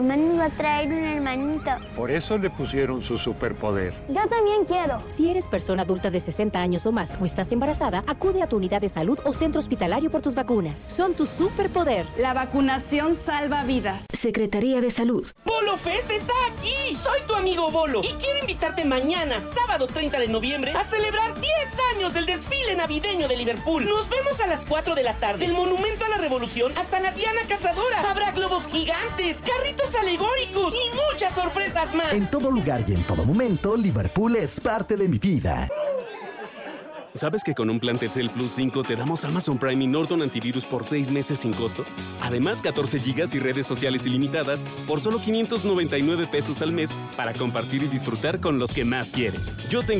Mamá nos va a traer un hermanito. Por eso le pusieron su superpoder. Yo también quiero. Si eres persona adulta de 60 años o más o estás embarazada, acude a tu unidad de salud o centro hospitalario por tus vacunas. Son tu superpoder. La vacunación salva vidas. Secretaría de Salud. ¡Bolo Fest está aquí! Soy tu amigo Bolo y quiero invitarte mañana, sábado 30 de noviembre, a celebrar 10 años del desfile navideño de Liverpool. Nos vemos a las 4 de la tarde. Del Monumento a la Revolución hasta la Diana Cazadora. Habrá globos gigantes, carritos alegóricos y muchas sorpresas más. En todo lugar y en todo momento, Liverpool es parte de mi vida. ¿Sabes que con un plan Telcel Plus 5 te damos Amazon Prime y Norton Antivirus por 6 meses sin costo? Además, 14 gigas y redes sociales ilimitadas por solo $599 al mes para compartir y disfrutar con los que más quieres. Yo tengo